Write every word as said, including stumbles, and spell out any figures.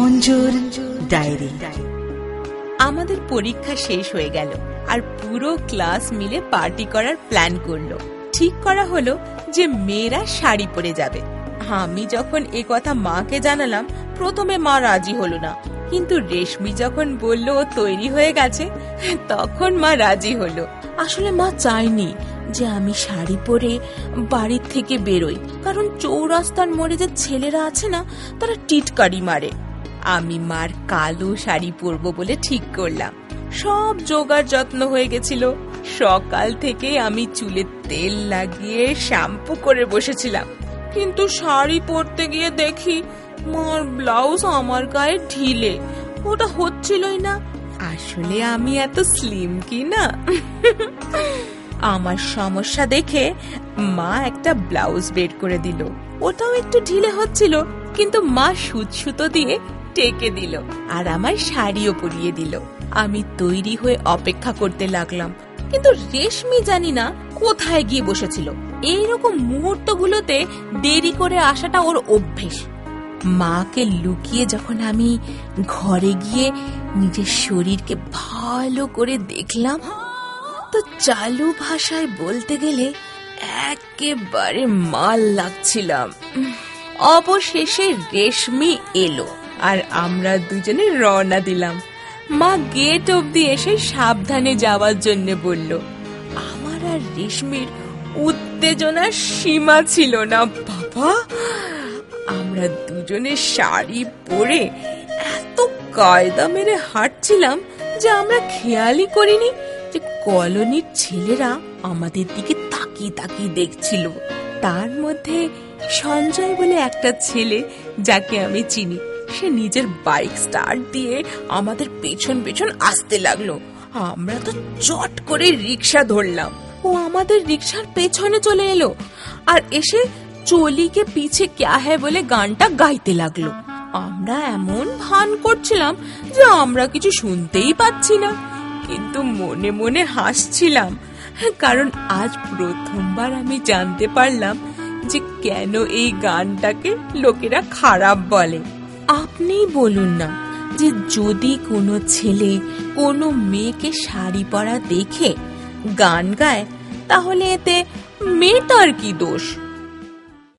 মঞ্জুর diary. আমাদের পরীক্ষা শেষ হয়ে গেল আর পুরো ক্লাস মিলে পার্টি করার প্ল্যান করলো। ঠিক করা হলো যে মেয়েরা শাড়ি পরে যাবে। আমি যখন এ কথা মাকে জানালাম, প্রথমে মা রাজি হলো না, কিন্তু রেশমি যখন বলল ও তৈরি হয়ে গেছে, তখন মা রাজি হলো। আসলে মা চায়নি যে আমি শাড়ি পরে বাড়ির থেকে বেরোই, কারণ চৌরাস্তার মোড়ে যে ছেলেরা আছে না, তারা টিটকারি মারে। আমি মার কালো শাড়ি পরবো বলে ঠিক করলাম। সব জোগাড় যত্ন হয়ে গেছিল। সকাল থেকে আমি চুলে তেল লাগিয়ে শ্যাম্পু করে বসেছিলাম, কিন্তু শাড়ি পরতে গিয়ে দেখি মার ব্লাউজ আমার গায়ে ঢিলে, ওটা হচ্ছিলই না। আসলে আমি এত স্লিম কি না। আমার সমস্যা দেখে মা একটা ব্লাউজ বের করে দিল, ওটাও একটু ঢিলে হচ্ছিল, কিন্তু মা সুচ সুতো দিয়ে টেকে দিল আর আমার শাড়িও পরিয়ে দিল। আমি তৈরি হয়ে অপেক্ষা করতে লাগলাম, কিন্তু রেশমি জানি না কোথায় গিয়ে বসেছিল। এইরকম মুহূর্তগুলোতে দেরি করে আসাটা ওর অভ্যেস। মাকে লুকিয়ে যখন আমি ঘরে গিয়ে নিজের শরীরকে ভালো করে দেখলাম, তো চালু ভাষায় বলতে গেলে একেবারে মাল লাগছিলাম। অবশেষে রেশমি এলো আর আমরা দুজনে রওনা দিলাম। মা গেট অবধি এসে সাবধানে যাওয়ার জন্য বলল। আমার আর রেশমির উত্তেজনার সীমা ছিল না বাবা। আমরা দুজনে শাড়ি পরে এত কায়দা মেরে হাঁটছিলাম যে আমরা খেয়ালই করিনি যে কলোনির ছেলেরা আমাদের দিকে তাকিয়ে তাকিয়ে দেখছিল। তার মধ্যে সঞ্জয় বলে একটা ছেলে, যাকে আমি চিনি, সে নিজের বাইক স্টার্ট দিয়ে আমাদের পেছন পেছন আসতে লাগলো। আমরা তো চট করে রিক্সা ধরলাম। ও আমাদের রিক্সার পেছনে চলে এলো আর এসে চলিকে পিছে ক্যা হ্যায় বলে গানটা গাইতে লাগলো। আমরা এমন ভান করছিলাম যে আমরা কিছু শুনতেই পাচ্ছি না, কিন্তু মনে মনে হাসছিলাম, কারণ আজ প্রথমবার আমি জানতে পারলাম যে কেন এই গানটাকে লোকেরা খারাপ বলে। আপনিই বলুন না যে যদি কোনো ছেলে কোনো মেয়েকে শাড়ি পরা দেখে গান গায়, তাহলে এতে মেয়েটার কি দোষ?